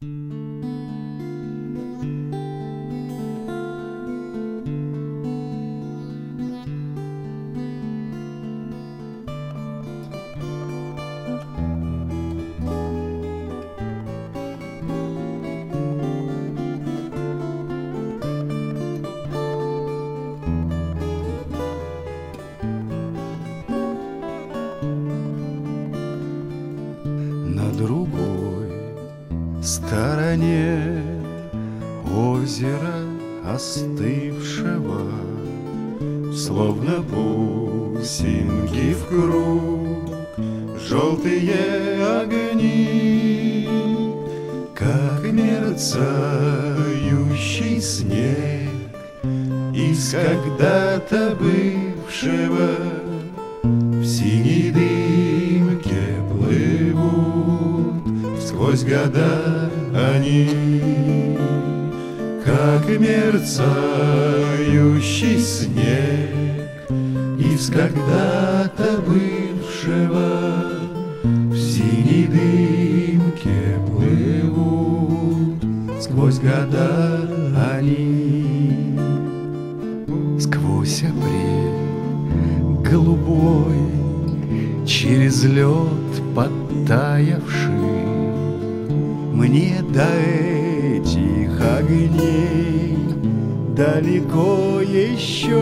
На другой стороне озера остывшего, словно бусинки в круг, желтые огни, как мерцающий снег из когда-то бывшего. В синей дымке плывут сквозь года они, как мерцающий снег из когда-то бывшего. В синей дымке плывут сквозь года они. Сквозь апрель голубой, через лед подтаявший, мне до этих огней далеко еще.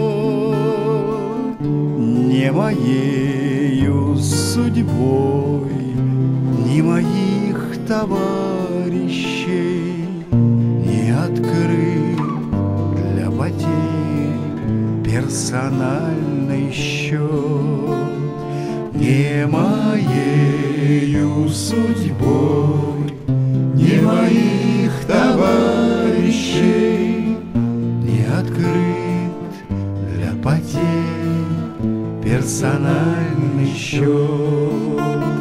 Не моею судьбой, ни моих товарищей не открыт для потерь персональный счет. Не моею судьбой, ни моих товарищей не открыт для потерь персональный счет.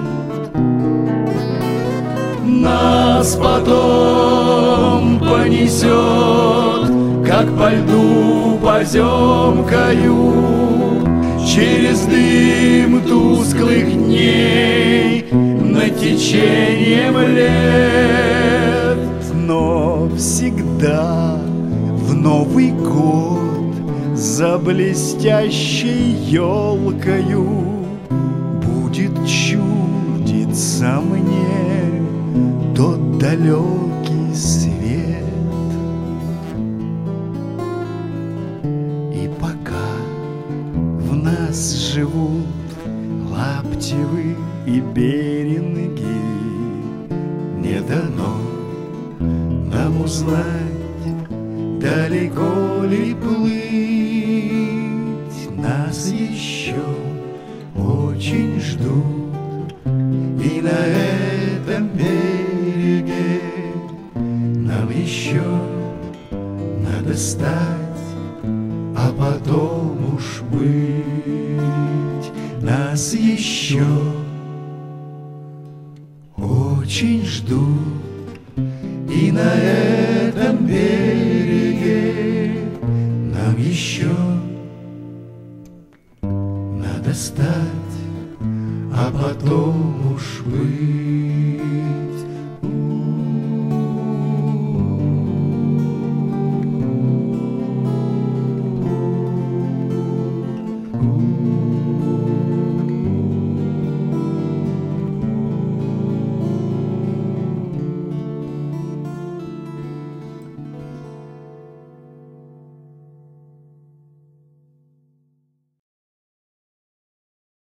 Нас потом понесет, как по льду поземкою, через дым тусклых дней над течением лет. Но всегда в Новый год за блестящей елкою будет чудиться мне тот далекий свет. И пока в нас живут Лаптевы и Беринги, не дано нам узнать, далеко ли плыть. Нас еще очень ждут, и на этом береге нам еще надо стать, а потом уж быть. Нас еще очень ждут, и на этом береге нам еще надо стать, а потом уж быть.